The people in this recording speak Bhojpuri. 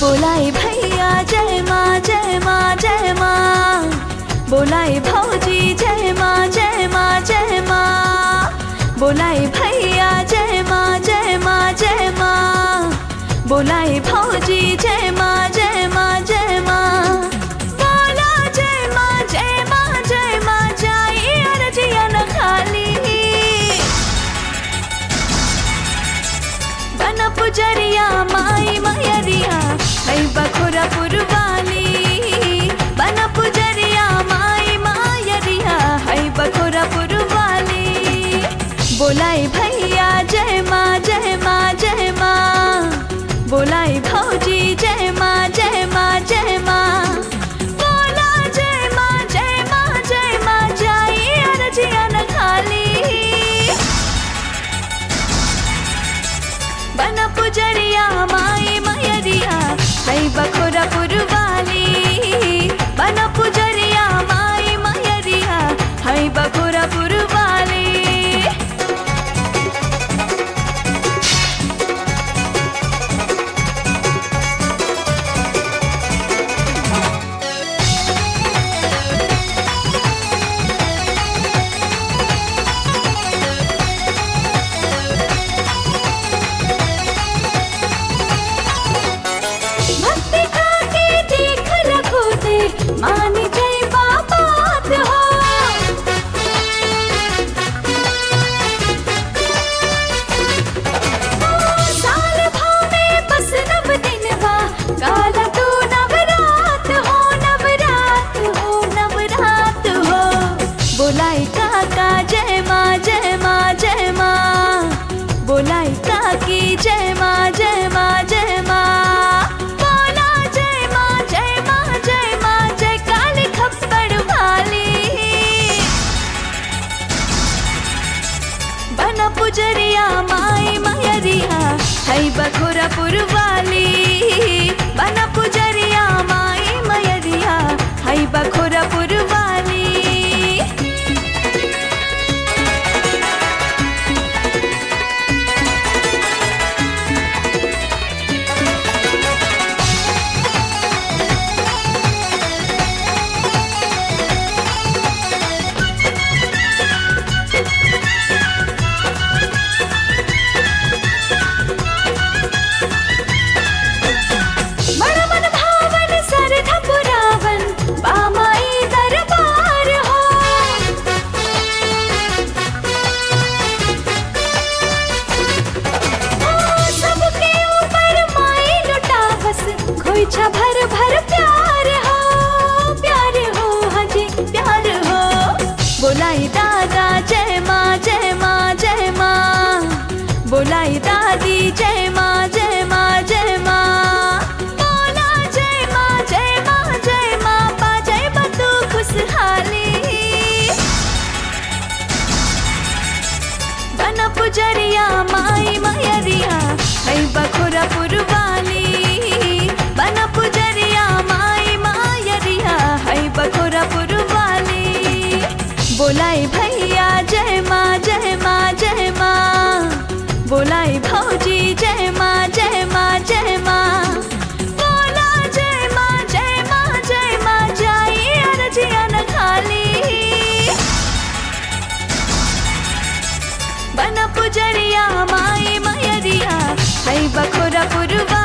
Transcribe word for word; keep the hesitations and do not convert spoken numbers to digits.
बोलाई भैया जय माँ जय माँ जय माँ, बोलाई भौजी जय माँ जय माँ जय माँ, बोलाई भैया जय माँ जय माँ जय माँ, बोलाई भौजी जय माँ जय माँ जय माँ, बोला जय माँ जय माँ जय माँ जाई अरजिया न खाली, बन पुजरिया माई मयरिया है बखोरापुर वाली, बन पुजरिया माई मयरिया है बखोरापुर वाली, बोलाई भैया जय माँ जय माँ जय माँ, बोलाई भौजी जय माँ जय माँ जय माँ, बोला जय माँ जय माँ जय माँ जाई अरजिया न खाली, बन पुजरिया माई मयरिया है बखोरापुर वाली, बन पुजरिया माई मयरिया है बखोरापुर वाली। मानी जय बाबात हो, साल भाव में बस नव दिन बा, काला तू नवरात हो नवरात हो नवरात हो, बोलाई काका जय माँ जय माँ जय माँ, बोलाई काकी जय माँ जय माँ जय माँ, बोला जय माँ जय माँ जय माँ जय काली खप्पड़ वाली, बन पुजरिया माई मयरिया है बखोरापुर वाली, बन पुजरिया माई मयरिया है बखोरापुर वाली। इच्छा भर भर प्यार हो प्यार हो हजी प्यार हो, बोलाई दादा जय माँ जय माँ जय माँ, बोलाई दादी जय माँ जय माँ जय माँ, बोला जय माँ जय माँ जय माँ पा जय बतू खुशहाली, बन पुजरिया माई मयरिया है बखोरापुर वाली, बन पुजरिया माई मयरिया है बखोरापुर वाली, बोलाई भैया जय माँ जय माँ जय माँ, बोलाई भौजी जय माँ जय माँ जय माँ, बोला जय माँ जय माँ जय माँ जाई अरजिया न खाली, बन पुजरिया माई मयरिया है बखोरापुर वाली।